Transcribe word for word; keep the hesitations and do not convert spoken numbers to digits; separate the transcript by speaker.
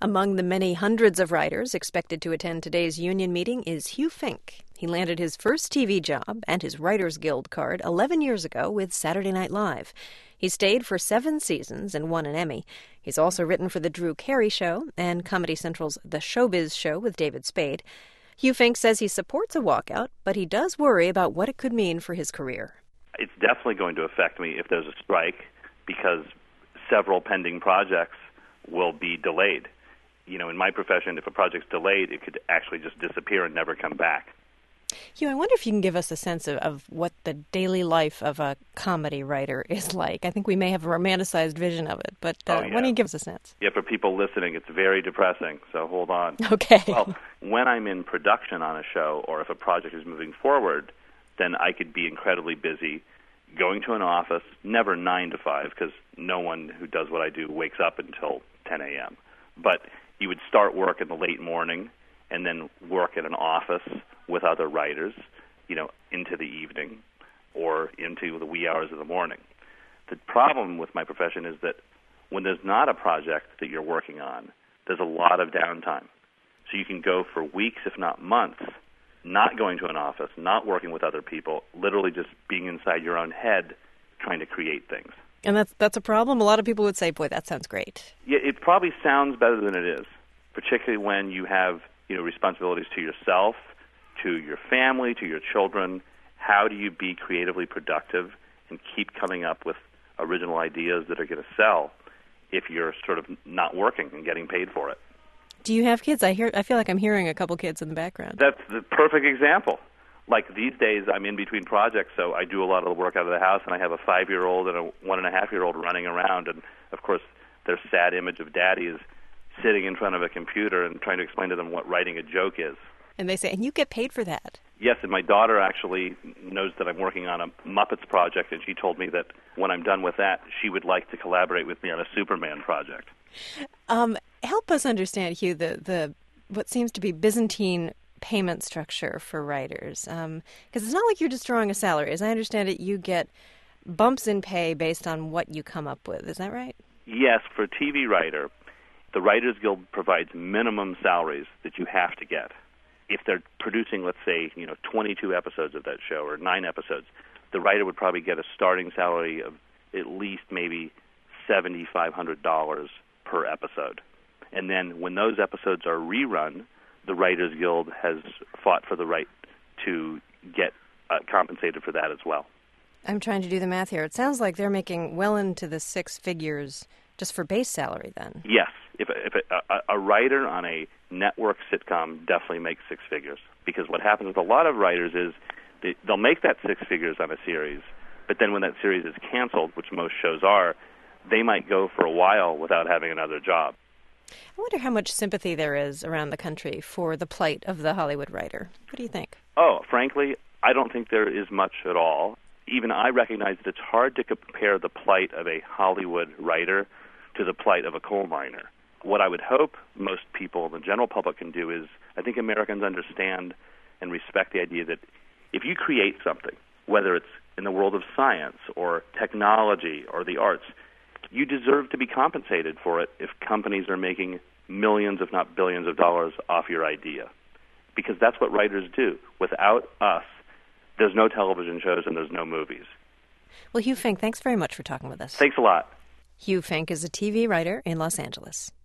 Speaker 1: Among the many hundreds of writers expected to attend today's union meeting is Hugh Fink. He landed his first T V job and his Writers Guild card eleven years ago with Saturday Night Live. He stayed for seven seasons and won an Emmy. He's also written for The Drew Carey Show and Comedy Central's The Showbiz Show with David Spade. Hugh Fink says he supports a walkout, but he does worry about what it could mean for his career.
Speaker 2: It's definitely going to affect me if there's a strike because several pending projects will be delayed. You know, in my profession, if a project's delayed, it could actually just disappear and never come back.
Speaker 1: Hugh, I wonder if you can give us a sense of, of what the daily life of a comedy writer is like. I think we may have a romanticized vision of it, but uh,
Speaker 2: oh, yeah.
Speaker 1: why don't you give us a sense?
Speaker 2: Yeah, for people listening, it's very depressing, so hold on.
Speaker 1: Okay.
Speaker 2: Well, when I'm in production on a show or if a project is moving forward, then I could be incredibly busy going to an office, never nine to five, because no one who does what I do wakes up until ten a.m., but you would start work in the late morning and then work in an office with other writers, you know, into the evening or into the wee hours of the morning. The problem with my profession is that when there's not a project that you're working on, there's a lot of downtime. So you can go for weeks, if not months, not going to an office, not working with other people, literally just being inside your own head trying to create things.
Speaker 1: And that's that's a problem? A lot of people would say, boy, that sounds great.
Speaker 2: Yeah, it probably sounds better than it is, particularly when you have, you know, responsibilities to yourself, to your family, to your children. How do you be creatively productive and keep coming up with original ideas that are going to sell if you're sort of not working and getting paid for it?
Speaker 1: Do you have kids? I hear. I feel like I'm hearing a couple kids in the background.
Speaker 2: That's the perfect example. Like these days, I'm in between projects, so I do a lot of the work out of the house, and I have a five-year-old and a one-and-a-half-year-old running around, and, of course, their sad image of Daddy is sitting in front of a computer and trying to explain to them what writing a joke is.
Speaker 1: And they say, and you get paid for that.
Speaker 2: Yes, and my daughter actually knows that I'm working on a Muppets project, and she told me that when I'm done with that, she would like to collaborate with me on a Superman project.
Speaker 1: Um, help us understand, Hugh, the, the what seems to be Byzantine payment structure for writers. Because um, it's not like you're just drawing a salary. As I understand it, you get bumps in pay based on what you come up with. Is that right?
Speaker 2: Yes, for a T V writer, the Writers Guild provides minimum salaries that you have to get. If they're producing, let's say, you know, twenty-two episodes of that show or nine episodes, the writer would probably get a starting salary of at least maybe seven thousand five hundred dollars per episode. And then when those episodes are rerun, the Writers Guild has fought for the right to get uh, compensated for that as well.
Speaker 1: I'm trying to do the math here. It sounds like they're making well into the six figures just for base salary then.
Speaker 2: Yes. If, if a, a writer on a network sitcom definitely makes six figures, because what happens with a lot of writers is they, they'll make that six figures on a series, but then when that series is canceled, which most shows are, they might go for a while without having another job.
Speaker 1: I wonder how much sympathy there is around the country for the plight of the Hollywood writer. What do you think?
Speaker 2: Oh, frankly, I don't think there is much at all. Even I recognize that it's hard to compare the plight of a Hollywood writer to the plight of a coal miner. What I would hope most people, the general public, can do is, I think Americans understand and respect the idea that if you create something, whether it's in the world of science or technology or the arts, you deserve to be compensated for it if companies are making millions, if not billions of dollars off your idea. Because that's what writers do. Without us, there's no television shows and there's no movies.
Speaker 1: Well, Hugh Fink, thanks very much for talking with us.
Speaker 2: Thanks a lot.
Speaker 1: Hugh Fink is a T V writer in Los Angeles.